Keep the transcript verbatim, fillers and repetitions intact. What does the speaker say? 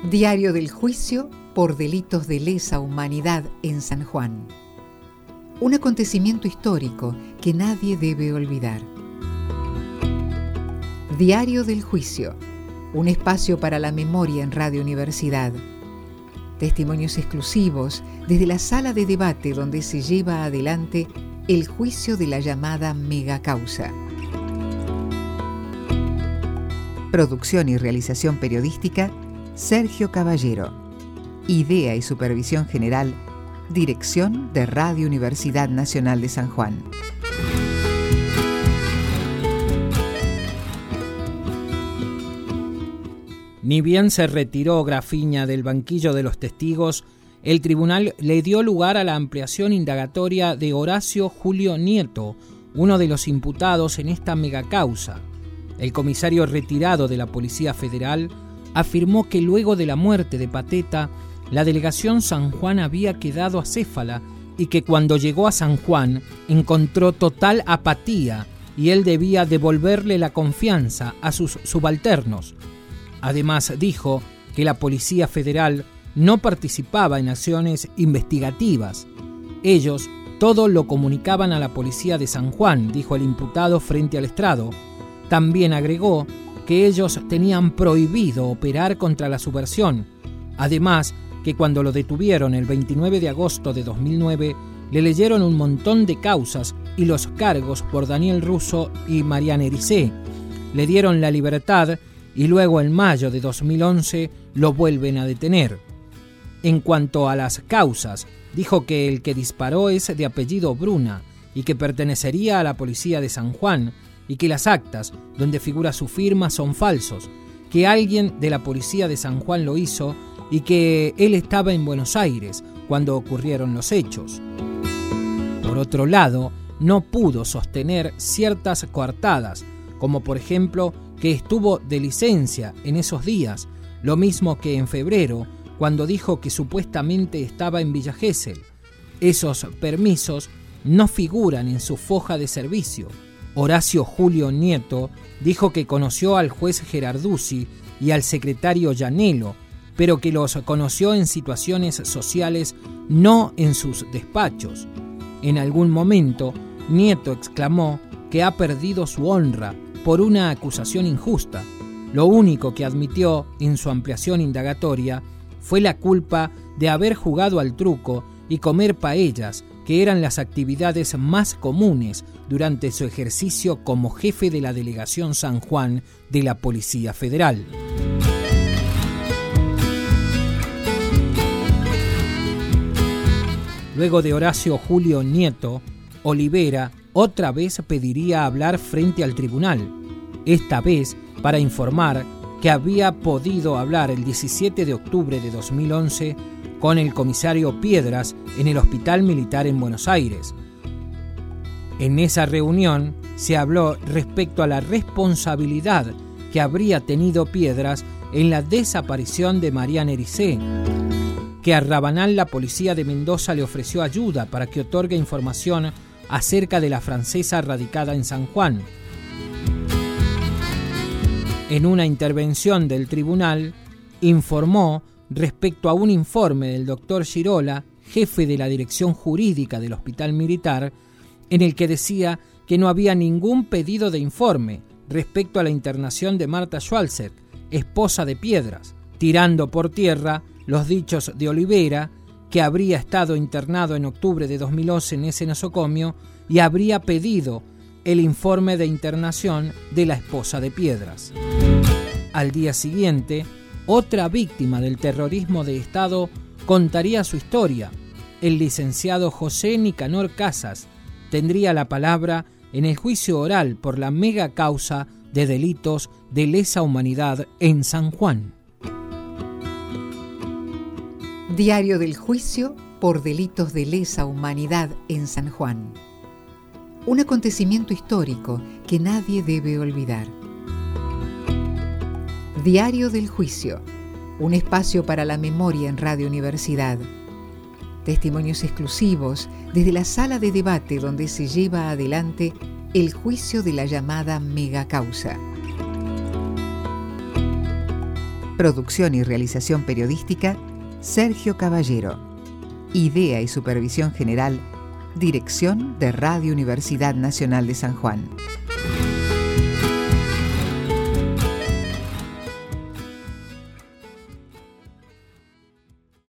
Diario del juicio por delitos de lesa humanidad en San Juan. Un acontecimiento histórico que nadie debe olvidar. Diario del juicio, un espacio para la memoria en Radio Universidad. Testimonios exclusivos desde la sala de debate donde se lleva adelante el juicio de la llamada megacausa. Producción y realización periodística, Sergio Caballero. Idea y supervisión general, Dirección de Radio Universidad Nacional de San Juan. Ni bien se retiró Grafiña del banquillo de los testigos, el tribunal le dio lugar a la ampliación indagatoria de Horacio Julio Nieto, uno de los imputados en esta megacausa. El comisario retirado de la Policía Federal afirmó que luego de la muerte de Pateta, la delegación San Juan había quedado acéfala y que cuando llegó a San Juan encontró total apatía y él debía devolverle la confianza a sus subalternos. Además dijo que la Policía Federal no participaba en acciones investigativas. Ellos todo lo comunicaban a la Policía de San Juan, dijo el imputado frente al estrado. También agregó que ellos tenían prohibido operar contra la subversión. Además, que cuando lo detuvieron el veintinueve de agosto de dos mil nueve, le leyeron un montón de causas y los cargos por Daniel Russo y Mariana Ericé. Le dieron la libertad y luego en mayo de dos mil once lo vuelven a detener. En cuanto a las causas, dijo que el que disparó es de apellido Bruna y que pertenecería a la Policía de San Juan, y que las actas donde figura su firma son falsos, que alguien de la Policía de San Juan lo hizo y que él estaba en Buenos Aires cuando ocurrieron los hechos. Por otro lado, no pudo sostener ciertas coartadas, como por ejemplo que estuvo de licencia en esos días, lo mismo que en febrero, cuando dijo que supuestamente estaba en Villa Gesell. Esos permisos no figuran en su foja de servicio. Horacio Julio Nieto dijo que conoció al juez Gerarduzzi y al secretario Llanelo, pero que los conoció en situaciones sociales, no en sus despachos. En algún momento, Nieto exclamó que ha perdido su honra por una acusación injusta. Lo único que admitió en su ampliación indagatoria fue la culpa de haber jugado al truco y comer paellas, que eran las actividades más comunes durante su ejercicio como jefe de la Delegación San Juan de la Policía Federal. Luego de Horacio Julio Nieto, Olivera otra vez pediría hablar frente al tribunal, esta vez para informar que había podido hablar el diecisiete de octubre de dos mil once con el comisario Piedras en el Hospital Militar en Buenos Aires. En esa reunión se habló respecto a la responsabilidad que habría tenido Piedras en la desaparición de Mariana Ericé, que a Rabanal la policía de Mendoza le ofreció ayuda para que otorgue información acerca de la francesa radicada en San Juan. En una intervención del tribunal, informó respecto a un informe del doctor Girola, jefe de la dirección jurídica del Hospital Militar, en el que decía que no había ningún pedido de informe respecto a la internación de Marta Schwalzer, esposa de Piedras, tirando por tierra los dichos de Olivera, que habría estado internado en octubre de dos mil once en ese nosocomio y habría pedido el informe de internación de la esposa de Piedras. Al día siguiente, otra víctima del terrorismo de Estado contaría su historia. El licenciado José Nicanor Casas tendría la palabra en el juicio oral por la mega causa de delitos de lesa humanidad en San Juan. Diario del juicio por delitos de lesa humanidad en San Juan. Un acontecimiento histórico que nadie debe olvidar. Diario del juicio, un espacio para la memoria en Radio Universidad. Testimonios exclusivos desde la sala de debate donde se lleva adelante el juicio de la llamada megacausa. Producción y realización periodística, Sergio Caballero. Idea y supervisión general, Dirección de Radio Universidad Nacional de San Juan.